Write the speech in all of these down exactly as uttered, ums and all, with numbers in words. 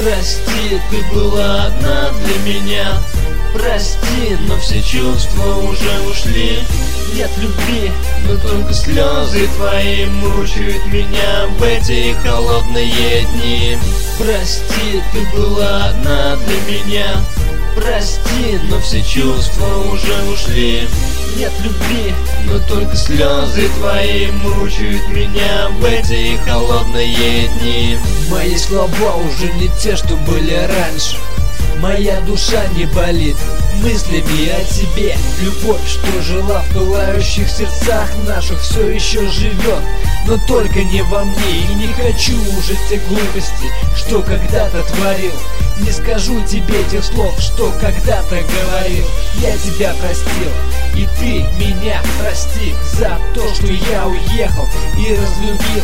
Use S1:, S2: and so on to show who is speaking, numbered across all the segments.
S1: Прости, ты была одна для меня. Прости, но все чувства уже ушли. Нет любви, но только слезы твои мучают меня в эти холодные дни. Прости, ты была одна для меня. Прости, но все чувства уже ушли. Нет любви, но только слезы твои мучают меня в эти холодные дни.
S2: Мои слова уже не те, что были раньше. Моя душа не болит мыслями о тебе. Любовь, что жила в пылающих сердцах наших, все еще живет, но только не во мне. И не хочу уже тех глупостей, что когда-то творил. Не скажу тебе тех слов, что когда-то говорил. Я тебя простил, и ты меня прости за то, что я уехал и разлюбил.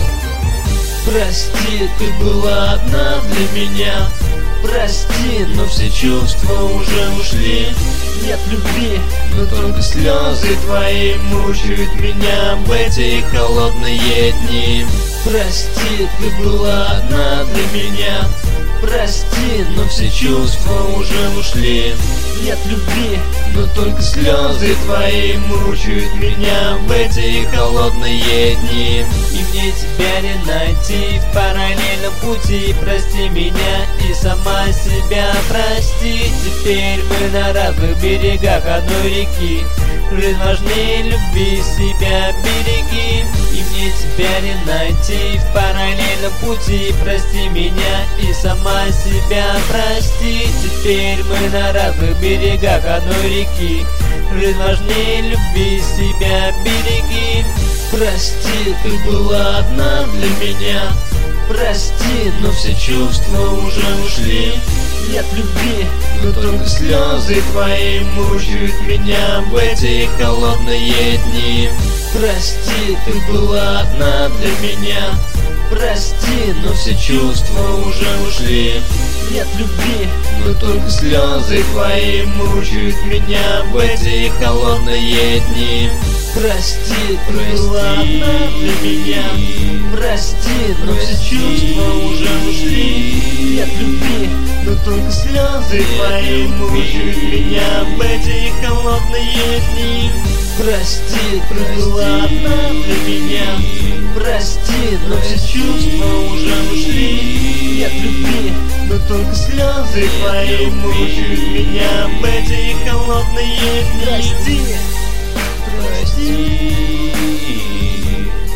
S1: Прости, ты была одна для меня. Прости, но все чувства уже ушли. Нет любви, но только слезы твои мучают меня в эти холодные дни. Прости, ты была одна для меня. Прости, но все чувства уже ушли. Нет любви, но только слезы твои мучают меня в эти холодные дни.
S2: И мне тебя не найти в параллельном пути. Прости меня и сама себя прости. Теперь мы на разных берегах одной реки. Жизнь важнее любви, себя береги. И мне тебя не найти в параллельном пути. Прости меня и сама себя прости. Теперь мы на разных берегах одной реки. Жизнь важнее любви, себя береги.
S1: Прости, ты была одна для меня. Прости, но все чувства уже ушли. Нет любви, но только слезы твои мучают меня в эти холодные дни. Прости, ты была одна для меня. Прости, но все чувства уже ушли. Нет любви, но только слезы твои мучают меня в эти холодные дни. Прости, ты была одна для меня. Прости, но все чувства уже ушли. Нет любви, но только слезы твои мучают меня в эти холодные дни. Прости, ты была одна для меня. Прости, но все чувства уже ушли. Нет любви, но только слезы твои мучают меня в эти холодные дни.
S2: Прости, прости.